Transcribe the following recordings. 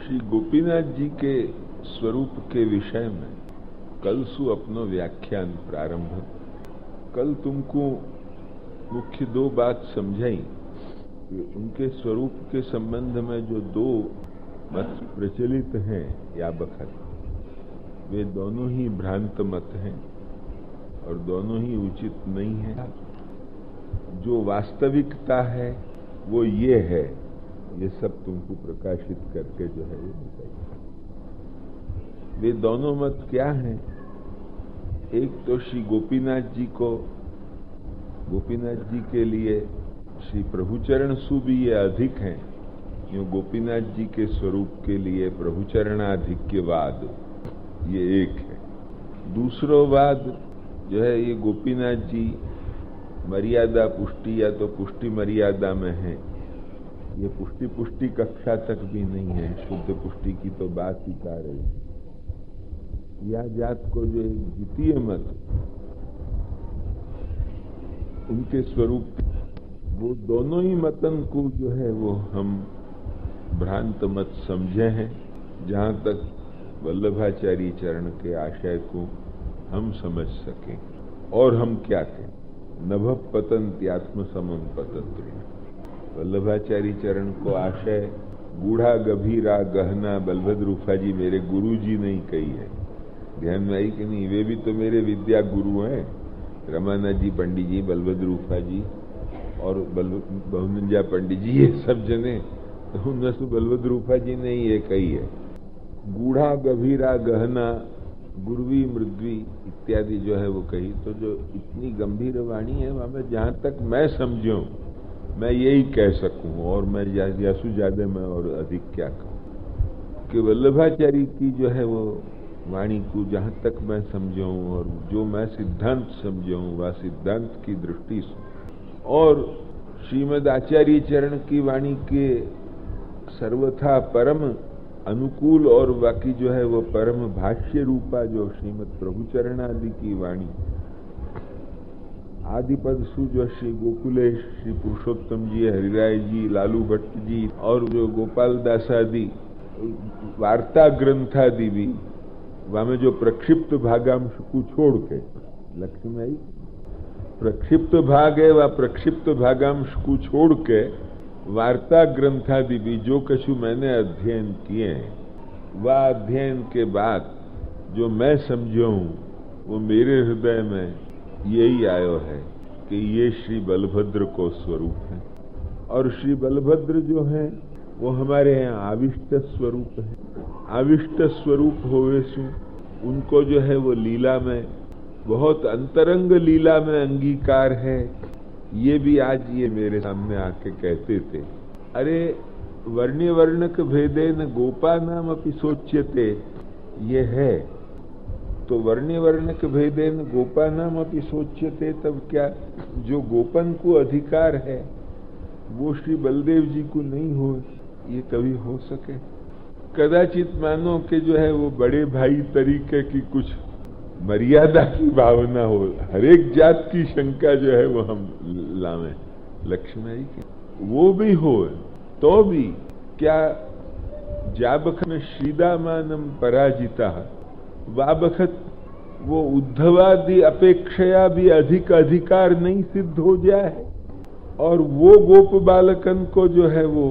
श्री गोपीनाथ जी के स्वरूप के विषय में कल सु अपनो व्याख्यान प्रारंभ। कल तुमको मुख्य दो बात समझाई कि उनके स्वरूप के संबंध में जो दो मत प्रचलित हैं या बखत, वे दोनों ही भ्रांत मत हैं और दोनों ही उचित नहीं है। जो वास्तविकता है वो ये है, ये सब तुमको प्रकाशित करके जो है ये बताइए। वे दोनों मत क्या हैं? एक तो श्री गोपीनाथ जी को, गोपीनाथ जी के लिए श्री प्रभुचरण सु भी ये अधिक हैं, क्यों गोपीनाथ जी के स्वरूप के लिए प्रभुचरणाधिक्यवाद ये एक है। दूसरो वाद जो है ये गोपीनाथ जी मर्यादा पुष्टि या तो पुष्टि मर्यादा में है, ये पुष्टि कक्षा तक भी नहीं है, शुद्ध पुष्टि की तो बात ही कर रही। या जात को जो एक द्वितीय मत उनके स्वरूप, वो दोनों ही मतन को जो है वो हम भ्रांत मत समझे हैं, जहां तक वल्लभाचार्य चरण के आशय को हम समझ सकें। और हम क्या कहें? नभ पतंत्यात्म समम पतंत्र। वल्लभाचार्य चरण को आशय गूढ़ा गभीरा गहना बलभद्र रूफा जी मेरे गुरु जी नहीं कही है। ध्यान में आई कि नहीं? वे भी तो मेरे विद्या गुरु हैं, रमानाथ जी पंडित जी, बलभद्र रूफा जी और बहुनंजा पंडित जी, ये सब जने तो उनमें बलभद्र रूफा जी ने ये कही है। गूढ़ा गभीरा गहना गुरुवी मृद्वी इत्यादि जो है वो कही, तो जो इतनी गंभीर वाणी है वहां में जहां तक मैं समझूं मैं यही कह सकूं, और मैं यासु ज्यादा मैं और अधिक क्या कहूं कि वल्लभाचार्य की जो है वो वाणी को जहां तक मैं समझूं और जो मैं सिद्धांत समझूं वह सिद्धांत की दृष्टि से, और श्रीमद आचार्य चरण की वाणी के सर्वथा परम अनुकूल और बाकी जो है वो परम भाष्य रूपा जो श्रीमद प्रभुचरण आदि की वाणी, आदि पद सु जो श्री गोकुलेश, श्री पुरुषोत्तम जी, हरिराय जी, लालू भट्ट जी और जो गोपाल दास आदि वार्ता ग्रंथादि भी, वहां में जो प्रक्षिप्त भागांश को छोड़ के, लक्ष्य में आई प्रक्षिप्त भाग है, वह प्रक्षिप्त भागांश को छोड़ के वार्ता ग्रंथादि भी जो कछु मैंने अध्ययन किए हैं, वह अध्ययन के बाद जो मैं समझो हूं वो मेरे हृदय में यही आयो है कि ये श्री बलभद्र को स्वरूप है। और श्री बलभद्र जो है वो हमारे यहाँ आविष्ट स्वरूप है। आविष्ट स्वरूप होवे सु उनको जो है वो लीला में बहुत अंतरंग लीला में अंगीकार है। ये भी आज ये मेरे सामने आके कहते थे, अरे वर्ण्य वर्णक भेदेन गोपा नाम अपि सोच्यते, ये है तो वर्ण्य वर्णक भेदेन गोपा नाम अपि सोच्यते, तब क्या जो गोपन को अधिकार है वो श्री बलदेव जी को नहीं हो, ये कभी हो सके? कदाचित मानो कि जो है वो बड़े भाई तरीके की कुछ मर्यादा की भावना हो, हर एक जात की शंका जो है वो हम लावें, लक्ष्य में आई कि वो भी हो तो भी क्या जाबखत श्रीदामानम पराजिता, वाबखत वो उद्धवादि अपेक्षया भी अधिक अधिकार नहीं सिद्ध हो जाए, और वो गोप बालकन को जो है वो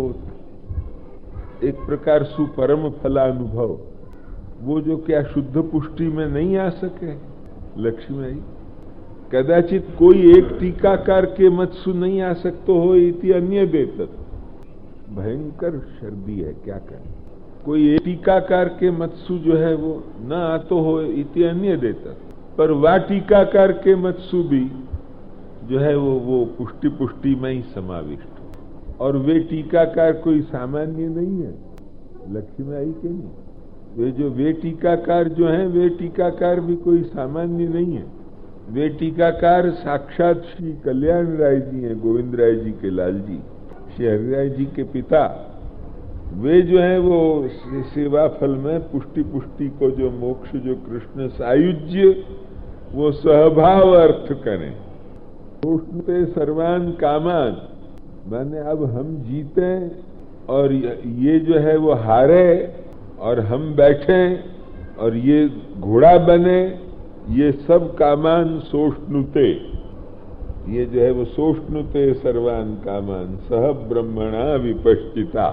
एक प्रकार सुपरम फलानुभव, वो जो क्या शुद्ध पुष्टि में नहीं आ सके? लक्ष्मी आई कदाचित कोई एक टीकाकार के मत सु नहीं आ सकते हो, इति अन्य देतत, भयंकर शर्दी है, क्या करें? कोई एक टीकाकार के मत सु जो है वो न आतो हो, इति अन्य देतत, पर वह टीकाकार के मत सु भी जो है वो पुष्टि में ही समाविष्ट, और वे टीकाकार कोई सामान्य नहीं है। लक्ष्मी आई के नहीं? वे टीकाकार जो हैं वे टीकाकार भी कोई सामान्य नहीं है। वे टीकाकार साक्षात श्री कल्याण राय जी हैं, गोविंद राय जी के लाल जी, श्री हरिराय जी के पिता। वे जो है वो सेवा फल में पुष्टि को जो मोक्ष जो कृष्ण सायुज्य वो सहभाव अर्थ करें, तोष्णते सर्वान कामान, माने अब हम जीते और ये जो है वो हारे और हम बैठे और ये घोड़ा बने, ये सब कामान सोष्णुते, ये जो है वो सोष्णुते सर्वान कामान सह ब्रह्मणा विपश्चिता।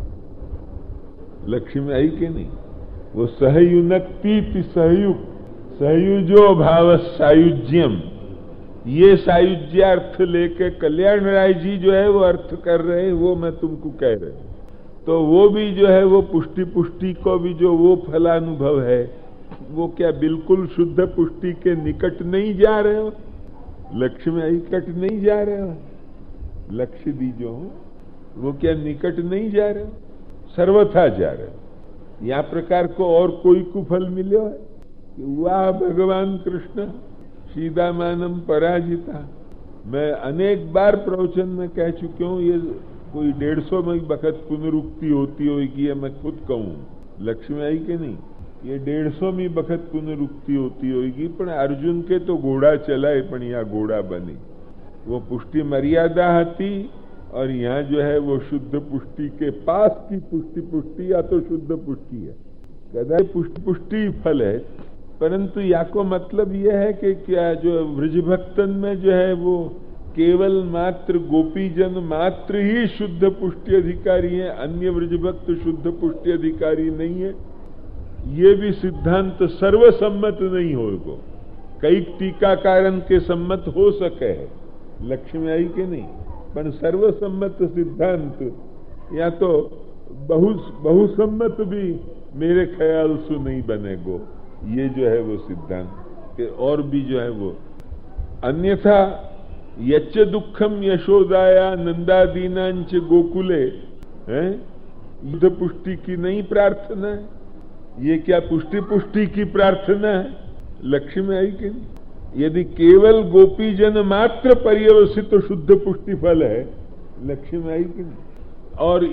लक्ष्य में आई कि नहीं? वो सहयुनक्ति सहयुक्त, सहयुजो भाव सायुज्यम, ये सायुज्यार्थ लेके कल्याण राय जी जो है वो अर्थ कर रहे हैं, वो मैं तुमको कह रहे हूं। तो वो भी जो है वो पुष्टि पुष्टि को भी जो वो फलानुभव है, वो क्या बिल्कुल शुद्ध पुष्टि के निकट नहीं जा रहे हो? लक्ष्य में निकट नहीं जा रहे हो? लक्ष्य दी जो हो वो क्या निकट नहीं जा रहे हो? सर्वथा जा रहे हो। या प्रकार को और कोई कुफल मिलो है कि वाह भगवान कृष्ण सीदामानम पराजिता। मैं अनेक बार प्रवचन में कह चुकी हूं, ये कोई 150 वक्त पुनरुक्ति होती होगी, ये मैं खुद कहूं। लक्ष्य में आई कि नहीं? ये 150 वक्त पुनरुक्ति होती होगी, पण अर्जुन के तो घोड़ा चलाए पण यहाँ घोड़ा बनी। वो पुष्टि मर्यादा थी और यहाँ जो है वो शुद्ध पुष्टि के पास की पुष्टि पुष्टि या तो शुद्ध पुष्टि है, कदाच पुष्टि पुष्टि फल है। परंतु या को मतलब यह है कि क्या जो वृजभक्तन में जो है वो केवल मात्र गोपीजन मात्र ही शुद्ध पुष्टि अधिकारी हैं, अन्य वृजभक्त शुद्ध पुष्टि अधिकारी नहीं है। ये भी सिद्धांत सर्वसम्मत नहीं होगा, कई टीकाकारन के सम्मत हो सके है। लक्ष्य में आई कि नहीं? पर सर्वसम्मत सिद्धांत या तो बहुसम्मत भी मेरे ख्याल से नहीं बनेगो। ये जो है वो सिद्धांत के और भी जो है वो, अन्यथा यच्च दुखम यशोदाया नंदादीनांच गोकुले हैं, युद्ध पुष्टि की नहीं प्रार्थना है, ये क्या पुष्टि पुष्टि की प्रार्थना है? लक्ष्य में आई कि नहीं? यदि केवल गोपीजन मात्र पर्यवसित शुद्ध पुष्टि फल है, लक्ष्य में आई कि नहीं? और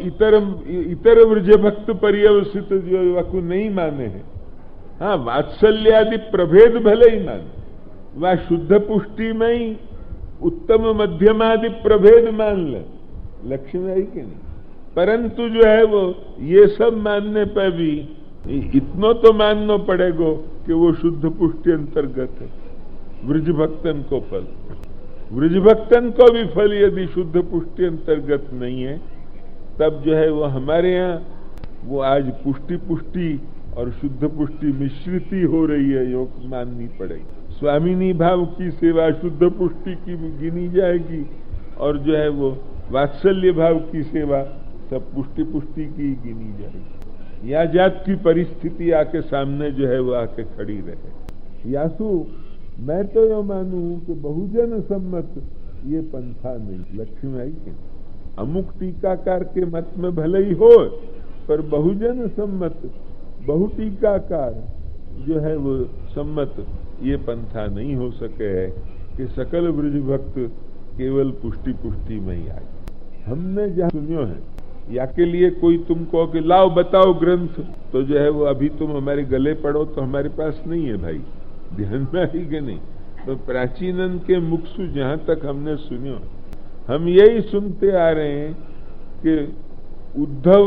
इतर वृजभक्त पर्यवसित जो वकु नहीं माने हैं, हाँ वात्सल्यादि प्रभेद भले ही माने, वह शुद्ध पुष्टि में ही उत्तम मध्यमादि प्रभेद मान ले। लक्ष्य में आई कि नहीं? परंतु जो है वो ये सब मानने पर भी इतना तो मानना पड़ेगा कि वो शुद्ध पुष्टि अंतर्गत है। वृजभक्तन को फल, वृजभक्तन को भी फल यदि शुद्ध पुष्टि अंतर्गत नहीं है, तब जो है वो हमारे यहाँ वो आज पुष्टि पुष्टि और शुद्ध पुष्टि मिश्रिती हो रही है, योग माननी पड़ेगी। स्वामिनी भाव की सेवा शुद्ध पुष्टि की गिनी जाएगी और जो है वो वात्सल्य भाव की सेवा सब पुष्टि पुष्टि की गिनी जाएगी। या जात की परिस्थिति आके सामने जो है वो आके खड़ी रहे। यासु मैं तो यो मानूं कि बहुजन सम्मत ये पंथा नहीं। लक्ष्य में आई कि अमुक टीकाकार के मत में भले ही हो, पर बहुजन सम्मत बहुटीकाकार जो है वो सम्मत ये पंथा नहीं हो सके है कि सकल वृजभक्त केवल पुष्टि पुष्टि में ही आए। हमने जहाँ सुनियो है या के लिए कोई तुम कहो कि लाओ बताओ ग्रंथ, तो जो है वो अभी तुम हमारे गले पड़ो तो हमारे पास नहीं है भाई, ध्यान में आई कि नहीं? तो प्राचीनन के मुख से जहां तक हमने सुनियो, हम यही सुनते आ रहे हैं कि उद्धव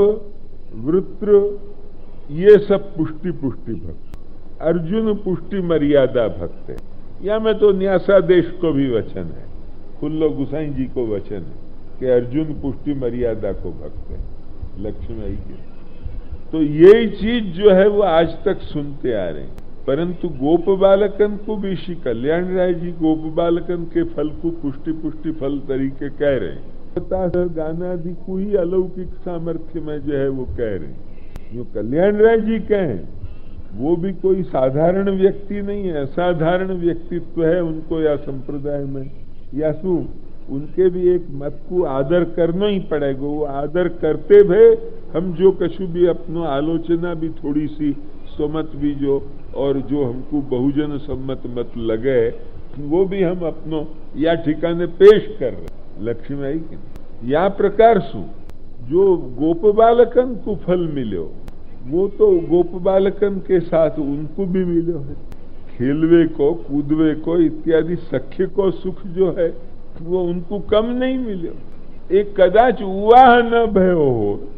वृत्र ये सब पुष्टि पुष्टि भक्त, अर्जुन पुष्टि मर्यादा भक्त है। या में तो न्यासादेश को भी वचन है, खुल्लो गुसाई जी को वचन है कि अर्जुन पुष्टि मर्यादा को भक्त है। लक्ष्य में आई कि तो यही चीज जो है वो आज तक सुनते आ रहे हैं। परंतु गोप बालकन को भी श्री कल्याण राय जी गोप बालकन के फल को पुष्टि पुष्टि फल तरीके कह रहे हैं। गानादि को ही अलौकिक सामर्थ्य में जो है वो कह रहे हैं। जो कल्याण राय जी कहें वो भी कोई साधारण व्यक्ति नहीं है, असाधारण व्यक्तित्व है उनको या संप्रदाय में। या सु उनके भी एक मत को आदर करना ही पड़ेगा। वो आदर करते भे हम जो कछु भी अपनो आलोचना भी थोड़ी सी सुमत भी जो और जो हमको बहुजन सम्मत मत लगे वो भी हम अपनो या ठिकाने पेश कर रहे। लक्ष्य में आई कि या प्रकार सु जो गोप बालकन को फल मिलो वो तो गोप बालकन के साथ उनको भी मिलो है। खेलवे को कूदवे को इत्यादि सख्य को सुख जो है वो उनको कम नहीं मिले। एक कदाच उवाह न भयो हो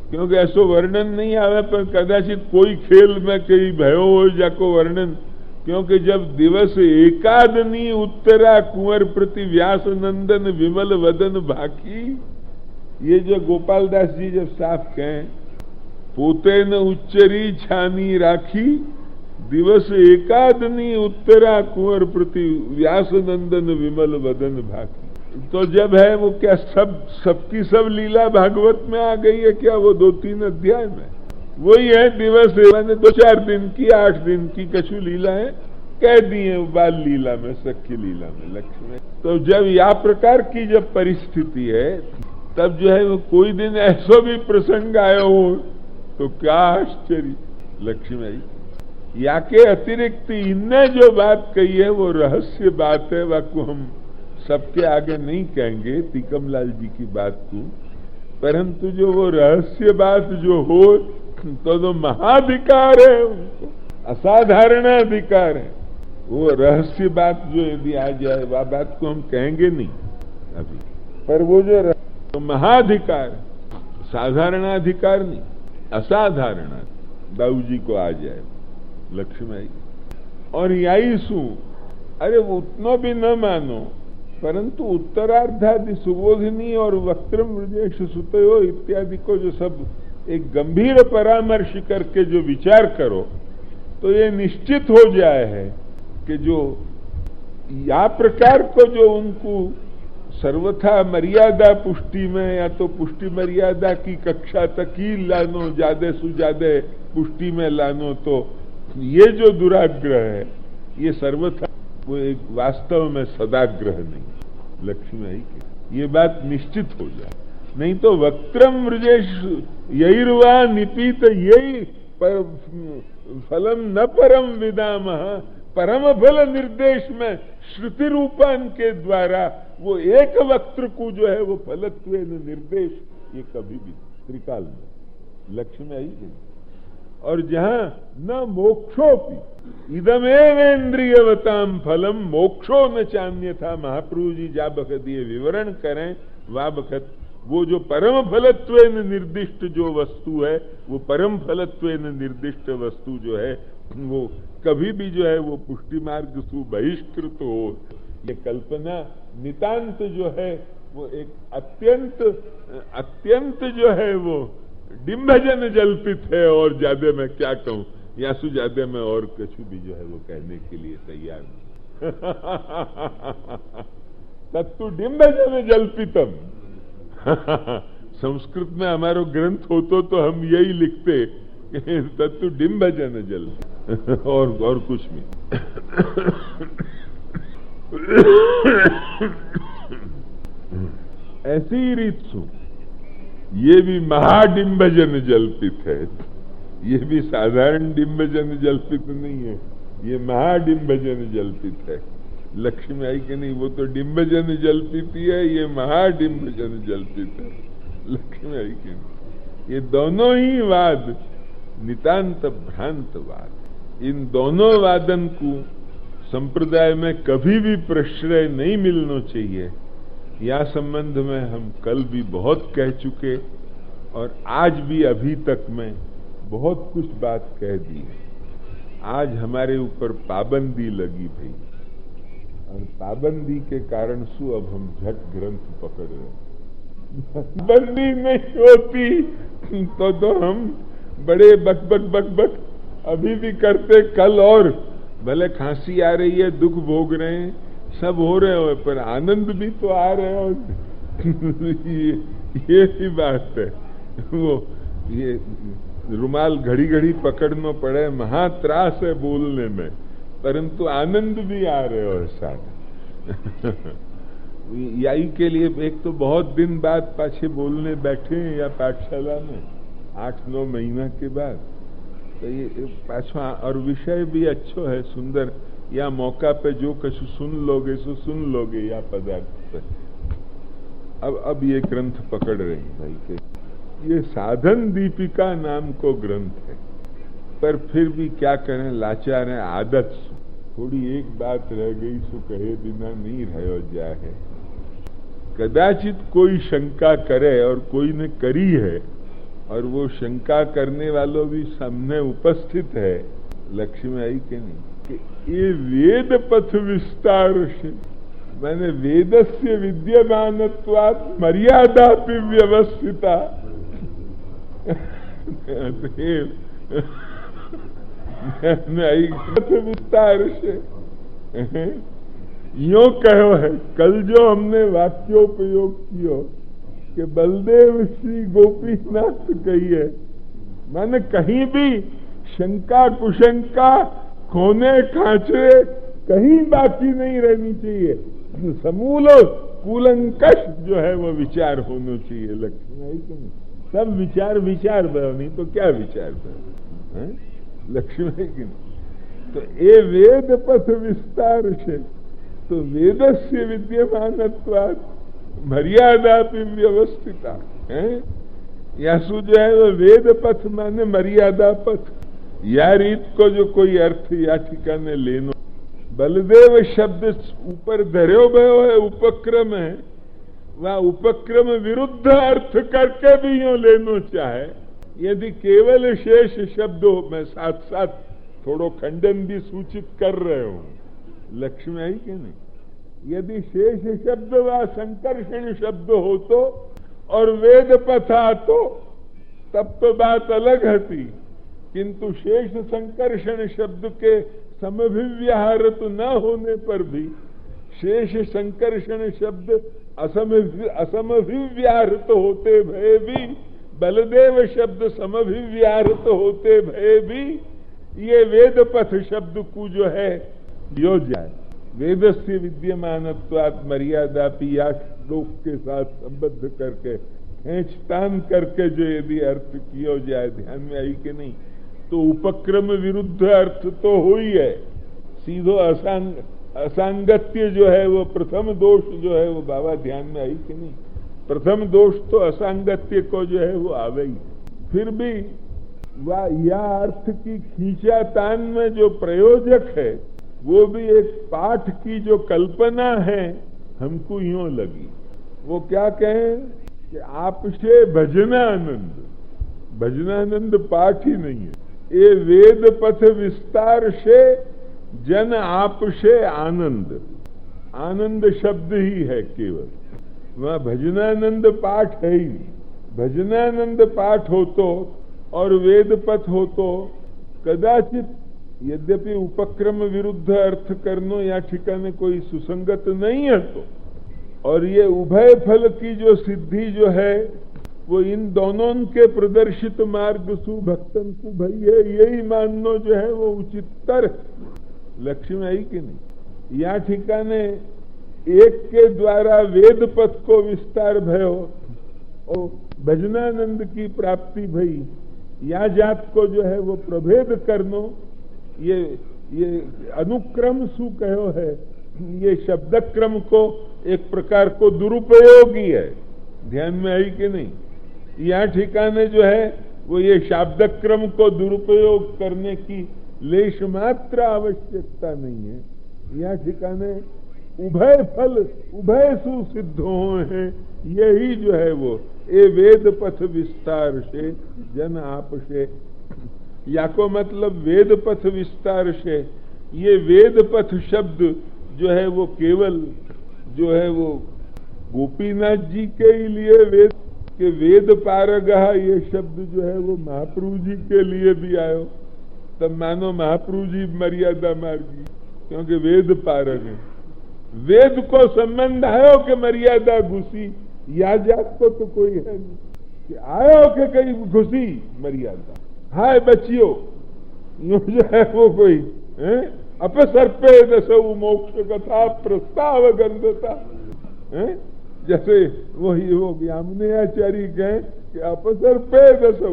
क्योंकि ऐसो वर्णन नहीं आवे, पर कदाचित कोई खेल में कई भयो हो जाको वर्णन, क्योंकि जब दिवस एकादनी उत्तरा कुंवर प्रति व्यास नंदन विमल वदन भाकी, ये जो गोपाल दास जी जब साफ कहें, पोते न उच्चरी छानी राखी, दिवस एकादनी उत्तरा कुंवर प्रति व्यास नंदन विमल वदन भाकी। तो जब है वो क्या सबकी सब लीला भागवत में आ गई है क्या? वो 2-3 अध्याय में वही है। दिवस मैंने 2-4 दिन की, 8 दिन की कछु लीला है कह दी है बाल लीला में, सख्य लीला में, लक्ष्मी। तो जब या प्रकार की जब परिस्थिति है, तब जो है वो कोई दिन ऐसा भी प्रसंग आया हो तो क्या आश्चर्य लक्ष्मी। या के अतिरिक्त इनने जो बात कही है वो रहस्य बात है, वाकु हम सबके आगे नहीं कहेंगे टीकमलाल जी की बात को, परंतु जो वो रहस्य बात जो हो तो महाधिकार है, उनको असाधारण अधिकार है। वो रहस्य बात जो यदि आ जाए वह बात को हम कहेंगे नहीं अभी, पर वो जो तो महाधिकार, साधारण अधिकार नहीं, असाधारण दाऊ जी को आ जाए लक्ष्मी। और यही सु अरे वो उतना भी न मानो, परंतु उत्तरार्धादि सुबोधिनी और वक्त्रम वृजेश सुतयो इत्यादि को जो सब एक गंभीर परामर्श करके जो विचार करो, तो ये निश्चित हो जाए है कि जो या प्रकार को जो उनको सर्वथा मर्यादा पुष्टि में या तो पुष्टि मर्यादा की कक्षा तक ही लानो, ज्यादा से ज्यादा पुष्टि में लानो, तो ये जो दुराग्रह है ये सर्वथा वो एक वास्तव में सदाग्रह नहीं लक्ष्मी आई के, ये बात निश्चित हो जाए। नहीं तो वक्त्रम वृजेश यही निपीत यही फलम न परम विदामः, परम फल निर्देश में श्रुति रूपान के द्वारा वो एक वक्त्र को जो है वो फलत्व निर्देश, ये कभी भी त्रिकाल में लक्ष्मी आई के। और जहां न मोक्षोपि इदमेवेन्द्रियवताम फलम मोक्षो न चान्य था, महाप्रभु जी जा बखत ये विवरण करें वा बखत वो जो परम फलत्व निर्दिष्ट जो वस्तु है, वो परम फलत्व निर्दिष्ट वस्तु जो है वो कभी भी जो है वो पुष्टि मार्ग सु बहिष्कृत हो, ये कल्पना नितांत जो है वो एक अत्यंत जो है वो डिम्भजन जल्पित है। और ज्यादा मैं क्या कहूं, यासु ज्यादा मैं और कुछ भी जो है वो कहने के लिए तैयार नहीं। तत्तु डिम्भजन जल्पितम। संस्कृत में हमारो ग्रंथ होतो तो हम यही लिखते, तत्तु डिम्भजन जल और कुछ भी। ऐसी रीत सु ये भी महाडिम्बजन जल्पित है, ये भी साधारण डिम्बजन जल्पित नहीं है, ये महाडिम्बजन जल्पित है लक्ष्मी आई के नहीं। वो तो डिम्बजन जल्पित ही है, ये महाडिम्बजन जल्पित है लक्ष्मी आई के नहीं। ये दोनों ही वाद नितांत भ्रांत वाद, इन दोनों वादन को संप्रदाय में कभी भी प्रश्रय नहीं मिलना चाहिए। या संबंध में हम कल भी बहुत कह चुके और आज भी अभी तक में बहुत कुछ बात कह दी है। आज हमारे ऊपर पाबंदी लगी भाई, और पाबंदी के कारण सु अब हम झट ग्रंथ पकड़ रहे। पाबंदी नहीं होती तो हम बड़े बक अभी भी करते, कल और भले खांसी आ रही है, दुख भोग रहे हैं, सब हो रहे हो, पर आनंद भी तो आ रहे हो। ये ही बात है। वो ये रुमाल घड़ी घड़ी पकड़ना पड़े, महात्रास है बोलने में, परंतु आनंद भी आ रहे हो साथ। यही के लिए एक तो बहुत दिन बाद पाछे बोलने बैठे हैं या पाठशाला में 8-9 महीना के बाद, तो ये पाछा और विषय भी अच्छो है, सुंदर। या मौका पे जो कुछ सुन लोगे सो सुन लोगे या पदार्थ पे। अब ये ग्रंथ पकड़ रही भाई के, ये साधन दीपिका नाम को ग्रंथ है, पर फिर भी क्या करें, लाचार है, आदत थोड़ी एक बात रह गई सो कहे बिना नहीं रहो जाए। कदाचित कोई शंका करे, और कोई ने करी है और वो शंका करने वालों भी सामने उपस्थित है, लक्ष्मी आई कि नहीं, कि ये वेद पथ विस्तार से, मैंने वेदस्य विद्यमानत्वात् मर्यादापि व्यवस्थिता पथ विस्तार से यो कहो है। कल जो हमने वाक्योपयोग कियो कि बलदेव श्री गोपीनाथ कही है, माने कहीं भी शंका कुशंका खोने खांचे कहीं बाकी नहीं रहनी चाहिए, समूल कूलंकष जो है वो विचार होना चाहिए। लक्ष्मी आई कि नहीं, सब विचार विचार भयो, नहीं तो क्या विचार भयो, लक्ष्मी आई कि नहीं। तो ये वेद पथ विस्तार से, तो वेदस्य विद्यमानत्वात् मर्यादापि व्यवस्थिता है। यासु जो है वो वेद पथ माने मर्यादा पथ, या रीत को जो कोई अर्थ या ठिकाने लेनो। बलदेव शब्द ऊपर धर्यो भयो है, उपक्रम है, वह उपक्रम विरुद्ध अर्थ करके भी यूं लेनो चाहे। यदि केवल शेष शब्द हो, मैं साथ साथ थोड़ो खंडन भी सूचित कर रहे हूं, लक्ष्मी आई कि नहीं। यदि शेष शब्द व संकर्षण शब्द हो तो और वेद पथा तो तब तो बात अलग हती, किंतु शेष संकर्षण शब्द के समभिव्याहारत न होने पर भी, शेष संकर्षण शब्द असमभिव्याहृत होते भय भी, बलदेव शब्द समभिव्याहृत होते भय भी, ये वेद पथ शब्द को जो है यो जाए। वेदस्य विद्यमानत्वात् मर्यादापि या श्लोक के साथ संबद्ध करके खींचतान करके जो यदि अर्थ किया जाए, ध्यान में आई कि नहीं, तो उपक्रम विरुद्ध अर्थ तो हो ही है। सीधो असांगत्य जो है वो प्रथम दोष जो है वो बाबा ध्यान में आई कि नहीं, प्रथम दोष तो असांगत्य को जो है वो आवे ही। फिर भी वह या अर्थ की खींचातान में जो प्रयोजक है वो भी एक पाठ की जो कल्पना है हमको यूं लगी। वो क्या कहें कि आपसे भजनानंद, भजनानंद पाठ ही नहीं है, ये वेद पथ विस्तार से जन आपसे आनंद, आनंद शब्द ही है केवल, वहां भजनानंद पाठ है ही नहीं। भजनानंद पाठ हो तो और वेद पथ हो तो कदाचित, यद्यपि उपक्रम विरुद्ध अर्थ करनो या ठिकाने कोई सुसंगत नहीं है तो, और ये उभय फल की जो सिद्धि जो है वो इन दोनों के प्रदर्शित मार्ग सुभक्तन को भई है, यही माननो जो है वो उचितर। लक्ष्मी आई कि नहीं, या ठिकाने एक के द्वारा वेद पथ को विस्तार भयो और भजनानंद की प्राप्ति भई, या जात को जो है वो प्रभेद करनो, ये अनुक्रम सु कहो है, ये शब्दक्रम को एक प्रकार को दुरुपयोगी है। ध्यान में आई कि नहीं, यहाँ ठिकाने जो है वो ये शाब्दक्रम को दुरुपयोग करने की लेश मात्र आवश्यकता नहीं है। यहाँ ठिकाने उभय फल उभय सुसिद्ध हैं, यही जो है वो ये वेद पथ विस्तार से जन आप से, या को मतलब वेद पथ विस्तार से, ये वेद पथ शब्द जो है वो केवल जो है वो गोपीनाथ जी के लिए वेद के वेद पारगहा, ये शब्द जो है वो महाप्रभु जी के लिए भी आयो, तब मानो महाप्रभु जी मर्यादा मार्गी, क्योंकि वेद पारग है। वेद को संबंध आयो कि मर्यादा घुसी, या जात को तो कोई है नहीं कि आयो कि कहीं घुसी मर्यादा, हाय बचियो, जो है वो कोई अपसर्पे दसौ मोक्ष कथा प्रस्ताव गंधता, जैसे वही वो यामुनेयाचार्य कहें कि अपसर्पे दसौ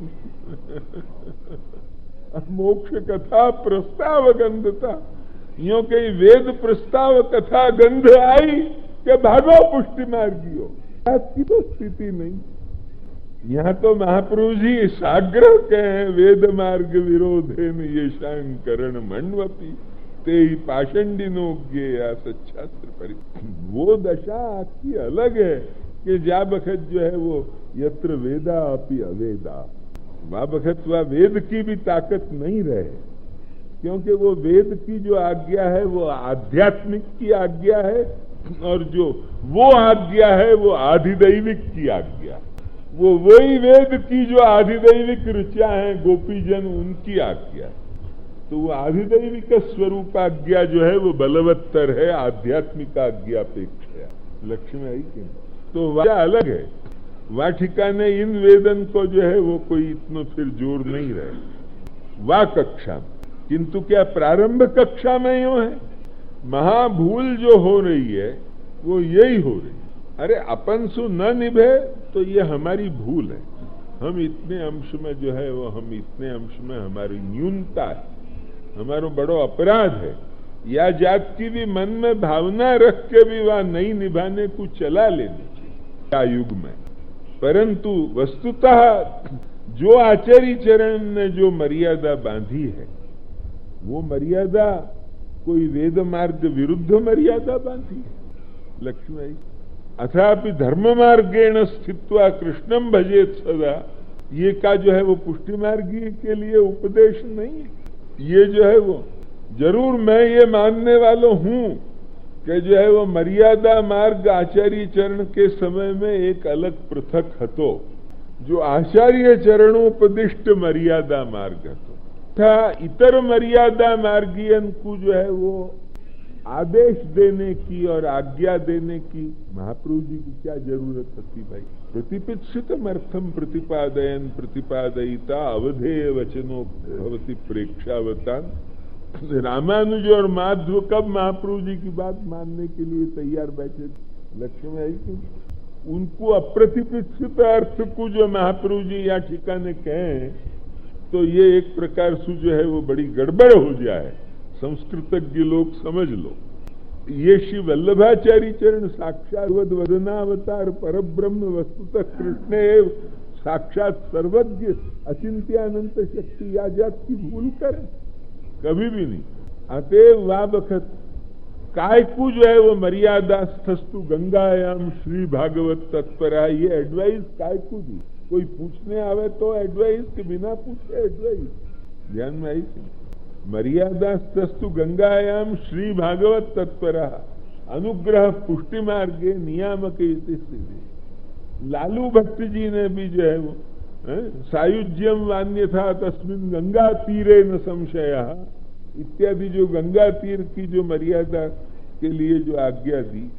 मोक्ष कथा प्रस्ताव गंधता, यूं कहीं वेद प्रस्ताव कथा गंध आई कि भागो पुष्टि मार्गियो, की तो स्थिति नहीं। यहाँ तो महाप्रभु जी साग्रह कहे वेद मार्ग विरोधेन ये शांकरण मंडवती ते ही पाषंडिनो ज्ञेया सच्छास्त्र परि, वो दशा आपकी अलग है कि जा बखत जो है वो यत्र वेदा अपि अवेदा, वह बखत वह वेद की भी ताकत नहीं रहे, क्योंकि वो वेद की जो आज्ञा है वो आध्यात्मिक की आज्ञा है, और जो वो आज्ञा है वो आधिदैविक की आज्ञा, वो वही वेद की जो आधिदैविक ऋचा हैं गोपीजन उनकी आज्ञा। तो वो आधिदैविक स्वरूप आज्ञा जो है वो बलवत्तर है आध्यात्मिक आज्ञा अपेक्षा। लक्ष्य में आई कि तो वह अलग है, वह ठिकाने इन वेदन को जो है वो कोई इतना फिर जोर नहीं रहे वह कक्षा में। किंतु क्या प्रारंभ कक्षा में यूं है, महाभूल जो हो रही है वो यही हो रही है। अरे अपन सु न निभे तो ये हमारी भूल है, हम इतने अंश में जो है वो हम इतने अंश में हमारी न्यूनता है, हमारा बड़ो अपराध है। या जात की भी मन में भावना रख के भी वह नहीं निभाने को चला लेनी चाहिए क्या युग में। परंतु वस्तुतः जो आचार्य चरण ने जो मर्यादा बांधी है वो मर्यादा कोई वेद मार्ग विरुद्ध मर्यादा बांधी है। लक्ष्मी अथापि धर्म मार्गेण स्थित्वा कृष्णम भजेत सदा, ये का जो है वो पुष्टि मार्गी के लिए उपदेश नहीं है। ये जो है वो जरूर मैं ये मानने वाला हूं कि जो है वो मर्यादा मार्ग आचार्य चरण के समय में एक अलग पृथक हतो, जो आचार्य चरणोपदिष्ट मर्यादा मार्ग हतो था। इतर मर्यादा मार्गियन को जो है वो आदेश देने की और आज्ञा देने की महाप्रभु जी की क्या जरूरत होती भाई। प्रतिपित्सितम अर्थम प्रतिपादयन प्रतिपादयिता अवधेय वचनो भवति प्रेक्षावतान। रामानुज और माधव कब महाप्रभु जी की बात मानने के लिए तैयार बैठे? लक्ष्य में आई कि उनको अप्रतिपित्सित अर्थ को जो महाप्रभु जी या ठिकाने कहें तो ये एक प्रकार से जो है वो बड़ी गड़बड़ हो जाए, संस्कृतज्ञ लोग समझ लो। ये श्री वल्लभाचार्य चरण साक्षात वदनावतार परब्रह्म वस्तुतः कृष्ण एव साक्षात सर्वज्ञ अचिंत्यानंत शक्ति या जात की भूल करें कभी भी नहीं। अतएव वा बखत काय को जो है वो मर्यादा स्थस्तु गंगायाम श्री भागवत तत्परा, ये एडवाइस काय को दी? कोई पूछने आवे तो एडवाइस के बिना पूछे एडवाइस? ध्यान में आई मर्यादा स्थस्तु गंगायाम श्री भागवत तत्परा अनुग्रह पुष्टि मार्गे नियामक स्थिति। लालू भट्ट जी ने भी जो है वो सायुज्यम वान्य था तस्मिन गंगा तीरे न संशय इत्यादि जो गंगा तीर की जो मर्यादा के लिए जो आज्ञा दी,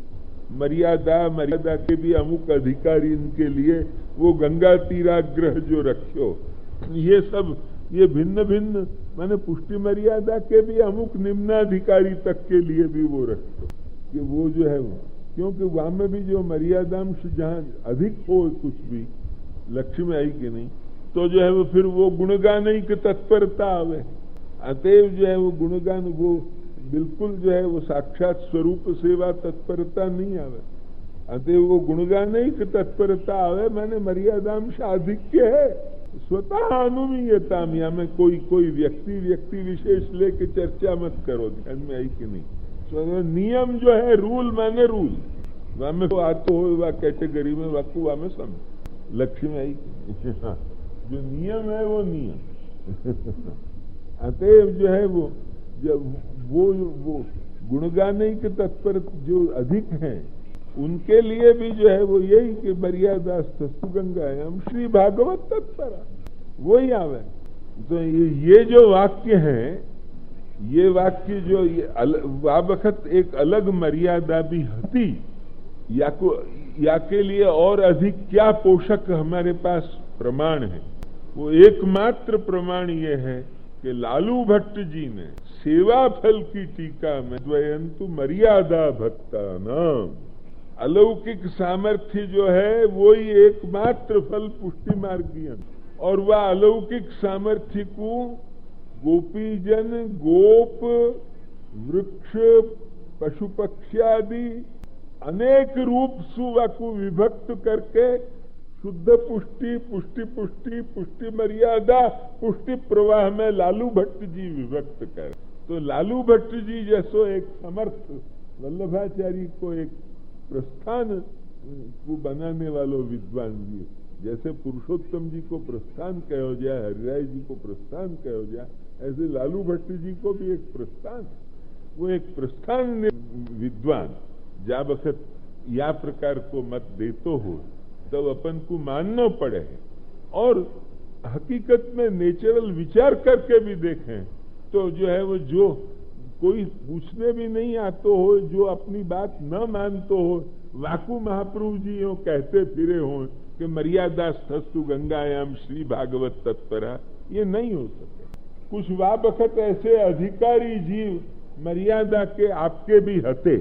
मर्यादा के भी अमुक अधिकारी इनके लिए वो गंगा तीराग्रह जो रखो, ये सब ये भिन्न भिन्न माने पुष्टि मर्यादा के भी अमुक निम्नाधिकारी तक के लिए भी वो रखो कि वो जो है वो, क्योंकि वहां में भी जो मर्यादांश जहां अधिक हो कुछ भी लक्ष्य में आई कि नहीं तो जो है वो फिर वो गुणगान की तत्परता आवे। अतएव जो है वो गुणगान वो बिल्कुल जो है वो साक्षात स्वरूप सेवा तत्परता नहीं आवे। अतएव वो गुणगान की तत्परता आवे मैंने मर्यादांश आधिक्य है स्वतः अनुमीयता में कोई व्यक्ति विशेष लेके चर्चा मत करो। ध्यान में आई कि नहीं? तो नियम जो है रूल माने रूल वहां में आतो हो वह कैटेगरी में वाकू वहां में समझ लक्ष्य में आई जो नियम है वो नियम। अतएव जो है वो जब वो गुणगाने के तत्पर जो अधिक हैं उनके लिए भी जो है वो यही कि मर्यादा सुगंगायाम श्री भागवत तत्परा वही आवे। तो ये जो वाक्य है ये वाक्य जो वा बखत एक अलग मर्यादा भी हती या के लिए और अधिक क्या पोषक हमारे पास प्रमाण है? वो एकमात्र प्रमाण ये है कि लालू भट्ट जी ने सेवा फल की टीका में द्वयंतु मर्यादा भक्ता नाम अलौकिक सामर्थ्य जो है वो ही एकमात्र फल पुष्टि मार्गियन, और वह अलौकिक सामर्थ्य को गोपीजन गोप वृक्ष पशु पक्षादि अनेक रूप सुवा को विभक्त करके शुद्ध पुष्टि पुष्टि पुष्टि पुष्टि मर्यादा पुष्टि प्रवाह में लालू भट्ट जी विभक्त कर। तो लालू भट्ट जी जैसो एक समर्थ वल्लभाचार्य को एक प्रस्थान को बनाने वालों विद्वान जी, जैसे पुरुषोत्तम जी को प्रस्थान कहो जाए, हरिराय जी को प्रस्थान कहो जाए, ऐसे लालू भट्ट जी को भी एक प्रस्थान, वो एक प्रस्थान विद्वान जा वक्त या प्रकार को मत देतो हो तब अपन को मानना पड़े। और हकीकत में नेचुरल विचार करके भी देखें तो जो है वो, जो कोई पूछने भी नहीं आतो हो, जो अपनी बात न मानतो हो, वाकु महाप्रभु जी यो कहते फिरे हो कि मर्यादा स्थस्तु गंगायाम श्री भागवत तत्परा, ये नहीं हो सके। कुछ वा बखत ऐसे अधिकारी जीव मर्यादा के आपके भी हते,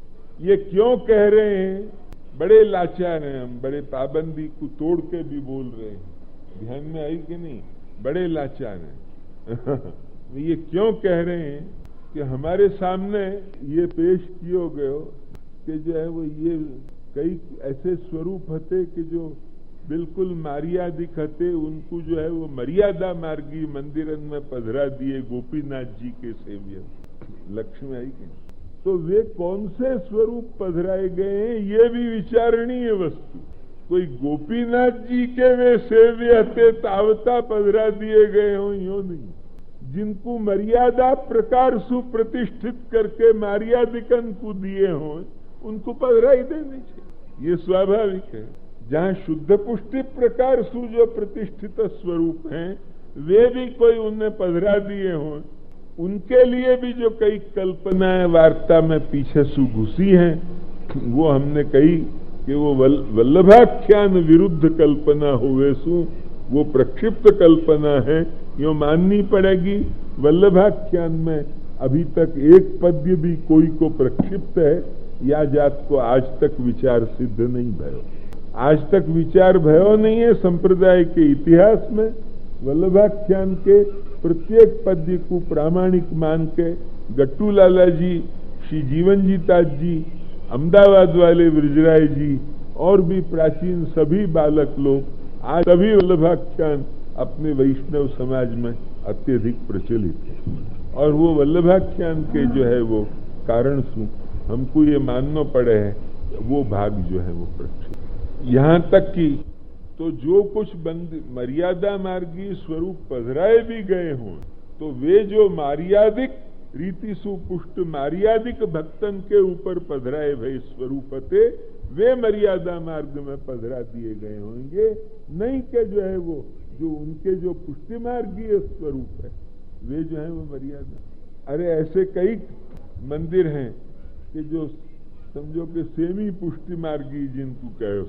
ये क्यों कह रहे हैं? बड़े लाचार हैं हम, बड़े पाबंदी को तोड़ के भी बोल रहे हैं, ध्यान में आई कि नहीं? बड़े लाचार हैं ये क्यों कह रहे हैं कि हमारे सामने ये पेश कियो गयो कि जो है वो ये कई ऐसे स्वरूप हते कि जो बिल्कुल मर्यादिक हते, उनको जो है वो मर्यादा मार्गी मंदिरन में पधरा दिए गोपीनाथ जी के सेव्य। लक्ष्मी आई कि तो वे कौन से स्वरूप पधराए गए हैं, ये भी विचारणीय वस्तु। कोई गोपीनाथ जी के वे सेव्य हते तावता पधरा दिए गए हों, यो नहीं। जिनको मर्यादा प्रकार सुप्रतिष्ठित करके मर्यादिकन को दिए हों, उनको पधराई देनी चाहिए, ये स्वाभाविक है। जहां शुद्ध पुष्टि प्रकार सु जो प्रतिष्ठित स्वरूप हैं, वे भी कोई उन्हें पधरा दिए हों, उनके लिए भी जो कई कल्पनाएं वार्ता में पीछे सु घुसी हैं, वो हमने कही कि वो वल्लभाख्यान विरुद्ध कल्पना हुए सु, वो प्रक्षिप्त कल्पना है, यो माननी पड़ेगी। वल्लभाख्यान में अभी तक एक पद्य भी कोई को प्रक्षिप्त है या जात को आज तक विचार सिद्ध नहीं भयो, आज तक विचार भयो नहीं है। संप्रदाय के इतिहास में वल्लभाख्यान के प्रत्येक पद्य को प्रामाणिक मान के गट्टू लाला जी, श्री जीवन जी ताज जी, अहमदाबाद वाले ब्रिजराय जी और भी प्राचीन सभी बालक लोग, आज सभी वल्लभाख्यान अपने वैष्णव समाज में अत्यधिक प्रचलित है। और वो वल्लभाख्यान के जो है वो कारण से हमको ये मानना पड़े है, वो भाग जो है वो प्रक्षिप्त। यहाँ तक कि तो जो कुछ मर्यादा मार्गी स्वरूप पधराए भी गए हों, तो वे जो मर्यादिक रीति सुपुष्ट मर्यादिक भक्तन के ऊपर पधराए भय स्वरूप थे, वे मर्यादा मार्ग में पधरा दिए गए होंगे, नहीं कि जो है वो जो उनके जो पुष्टि मार्गीय स्वरूप है वे जो है वो मर्यादा। अरे ऐसे कई मंदिर हैं कि जो समझो कि सेमी पुष्टि मार्गी जिनको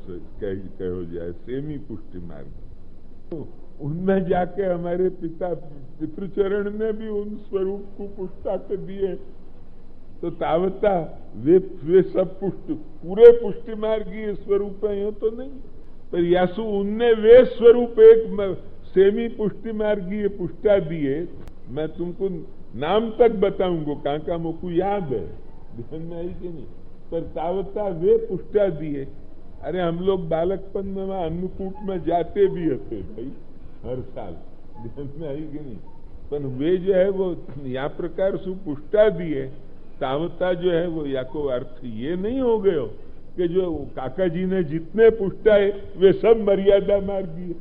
कहो जाए, सेमी पुष्टि मार्गी, तो उनमें जाके हमारे पितृचरण ने भी उन स्वरूप को पुष्टा कर दिए, तो तावता वे सब पुष्ट पूरे पुष्टि मार्गी स्वरूप है, तो नहीं। पर यासु उनने वे स्वरूप एक सेमी पुष्टि मार्गी पुष्टा दिए। मैं तुमको नाम तक बताऊंगा, कहाँ का मुझको याद है, ध्यान में आई कि नहीं? पर तावता वे पुष्टा दिए। अरे हम लोग बालकपन में वहां अन्नकूट में जाते भी होते भाई हर साल, ध्यान में आई कि नहीं? पर वे जो है वो या प्रकार से पुष्टा दिए, तावता जो है वो या को अर्थ ये नहीं हो गयो कि जो काका जी ने जितने पुष्टाए वे सब मर्यादा मार्गी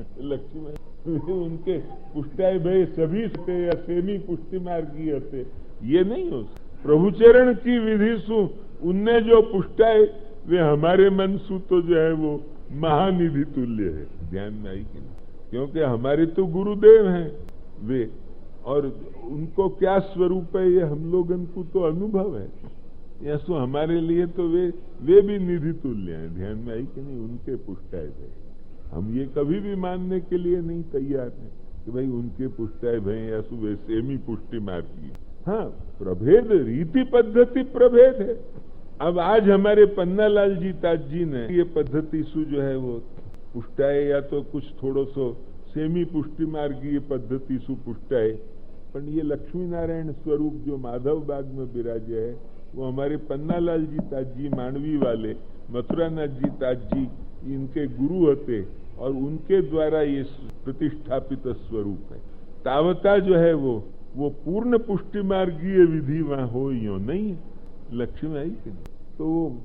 लक्ष्मी उनके पुष्टाए भाई सभी थे या सेमी पुष्टि मार्गी होते, ये नहीं हो। प्रभुचरण की विधि सु उनने जो पुष्टाए वे हमारे मन सु तो जो है वो महानिधि तुल्य है, ध्यान में आई कि नहीं? क्योंकि हमारे तो गुरुदेव हैं वे, और उनको क्या स्वरूप है ये हम लोगन को तो अनुभव है, या सो हमारे लिए तो वे भी निधि तुल्य हैं, ध्यान में आई कि नहीं? उनके पुष्टाए भय हम ये कभी भी मानने के लिए नहीं तैयार हैं कि भाई उनके पुष्टाए भय या सो वे सेमी पुष्टि मार्गी। हाँ, प्रभेद रीति पद्धति प्रभेद है। अब आज हमारे पन्नालाल जी ताज जी ने ये पद्धति सु जो है वो पुष्टाए या तो कुछ थोड़ो सो सेमी पुष्टि मार्गी पद्धति सु पुष्टाए, पर ये लक्ष्मी नारायण स्वरूप जो माधव बाग में विराजे है वो हमारे पन्नालाल जी ताज जी मांडवी वाले, मथुरानाथ जी ताज जी इनके गुरु होते और उनके द्वारा ये प्रतिष्ठापित स्वरूप है। तावता जो है वो पूर्ण पुष्टि मार्गीय विधि वहां हो यो नहीं है, लक्ष्मी आई कि नहीं? तो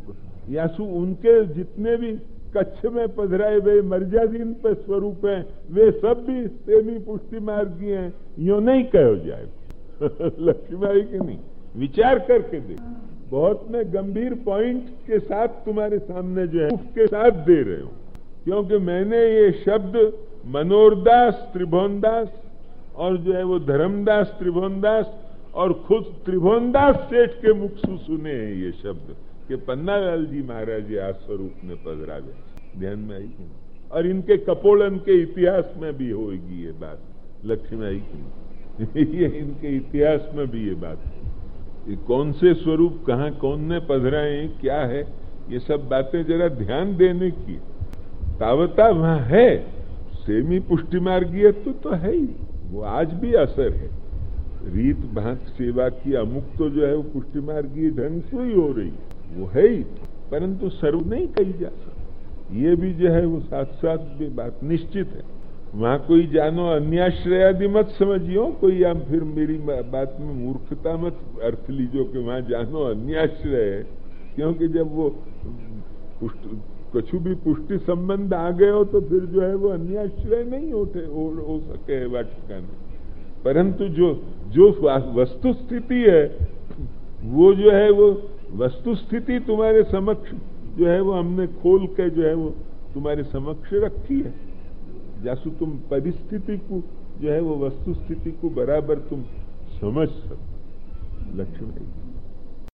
यासु उनके जितने भी कच्छ में पधराए हुए मर्यादीन पे स्वरूप हैं, वे सब भी सेमी पुष्टि मार्गी हैं, यो नहीं कहो जाए। लक्ष्मीबाई की नहीं, विचार करके देख। बहुत मैं गंभीर पॉइंट के साथ तुम्हारे सामने जो है उसके साथ दे रहे हूं, क्योंकि मैंने ये शब्द मनोहरदास त्रिभुवनदास और जो है वो धर्मदास त्रिभुवनदास और खुद त्रिभुवनदास सेठ के मुख से सुने हैं ये शब्द कि पन्नालाल जी महाराज आज स्वरूप में पधरावे। ध्यान में आई कि नहीं? और इनके कपोलन के इतिहास में भी होगी ये बात, लक्ष्मी आई कि नहीं? ये इनके इतिहास में भी ये बात, ये कौन से स्वरूप कहाँ कौन ने पधराए हैं, क्या है, ये सब बातें जरा ध्यान देने की। तावता वहां है, सेमी पुष्टि मार्गीय तो है ही, वो आज भी असर है। रीत भांत सेवा की अमुक तो जो है वो पुष्टि मार्गीय ढंग से ही हो रही, वो है ही, परंतु सर्व नहीं कही जा सकती। ये भी जो है वो साथ साथ भी बात निश्चित है। वहां कोई जानो अन्याश्रयादि मत समझियो, कोई आप फिर मेरी बात में मूर्खता मत अर्थ लीजो कि वहां जानो अन्याश्रय है, क्योंकि जब वो कछु भी पुष्टि संबंध आ गए हो तो फिर जो है वो अन्याश्रय नहीं हो सके वाटिका में। परंतु जो वस्तु स्थिति है वो जो है वो वस्तु स्थिति तुम्हारे समक्ष जो है वो हमने खोल के जो है वो तुम्हारे समक्ष रखी है। जैसु तुम परिस्थिति को जो है वो वस्तु स्थिति को बराबर तुम समझ सको। लक्ष्मी